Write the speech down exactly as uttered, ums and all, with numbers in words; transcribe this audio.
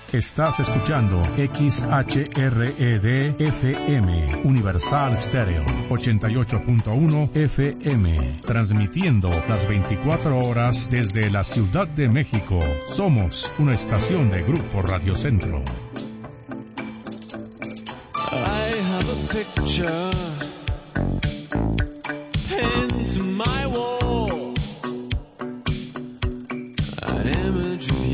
Estás escuchando X H R E D F M, Universal Stereo, ochenta y ocho punto uno F M, transmitiendo las veinticuatro horas desde la Ciudad de México. Somos una estación de Grupo Radio Centro. I have a picture